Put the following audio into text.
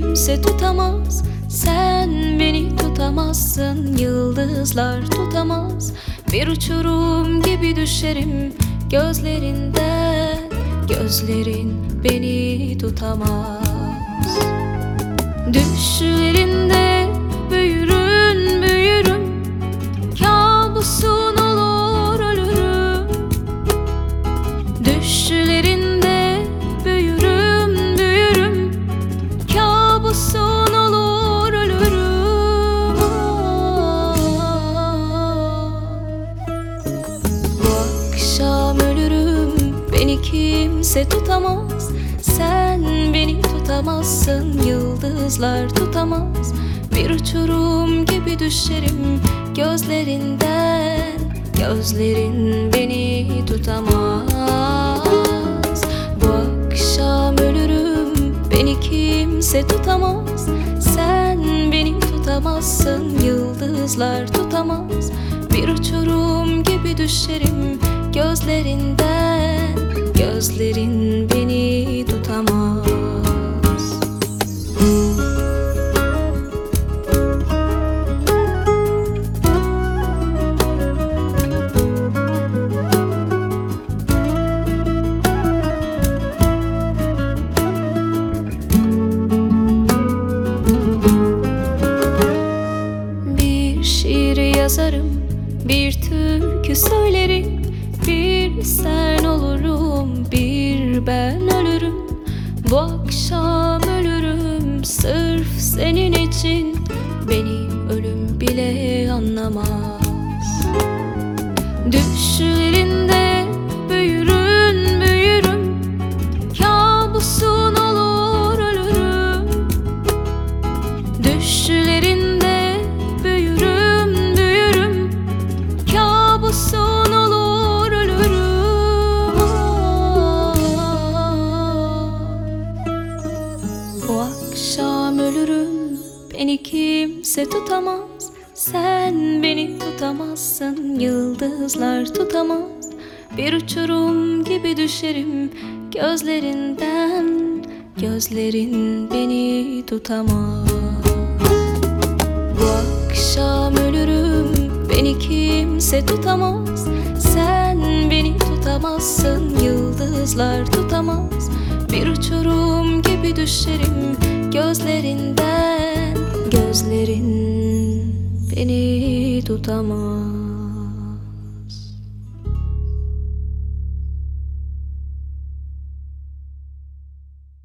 kimse tutamaz. Sen beni tutamazsın, yıldızlar tutamaz. Bir uçurum gibi düşerim gözlerinden. Gözlerin beni tutamaz. Düşlerinde büyürüm, büyürüm. Kabusun olur ölürüm. Düşlerinde büyürüm, büyürüm. Kabusun olur ölürüm. Bu akşam ölürüm, beni kimse tutamaz. Sen beni tutamazsın, yıldızlar tutamaz. Bir uçurum gibi düşerim gözlerinden. Gözlerin beni tutamaz. Bu akşam ölürüm, beni kimse tutamaz. Sen beni tutamazsın, yıldızlar tutamaz. Bir uçurum gibi düşerim gözlerinden. Gözlerin beni tutamaz. Bir şiir yazarım, bir türkü söylerim. Bir sen olurum, bir ben ölürüm. Bu akşam ölürüm sırf senin için. Beni ölüm bile anlamaz. Düşlerinde büyürüm, büyürüm. Kabusun olur ölürüm. Düşlerinde büyürüm, büyürüm. Kabusun olur ölürüm. Bu akşam ölürüm, beni kimse tutamaz. Sen beni tutamazsın, yıldızlar tutamaz. Bir uçurum gibi düşerim gözlerinden. Gözlerin beni tutamaz. Bu akşam ölürüm, beni kimse tutamaz. Sen beni tutamazsın, yıldızlar tutamaz. Bir uçurum gibi düşerim gözlerinden. Gözlerin beni tutamaz.